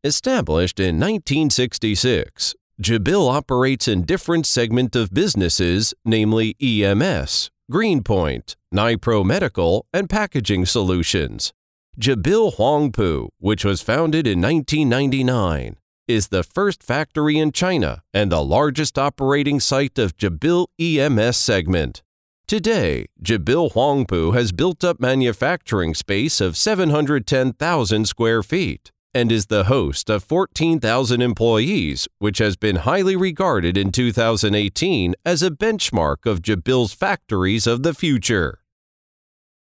Established in 1966, Jabil operates in different segment of businesses, namely EMS, Greenpoint, Nipro Medical, and Packaging Solutions. Jabil Huangpu, which was founded in 1999, is the first factory in China and the largest operating site of Jabil EMS segment. Today, Jabil Huangpu has built up manufacturing space of 710,000 square feet and is the host of 14,000 employees, which has been highly regarded in 2018 as a benchmark of Jabil's factories of the future.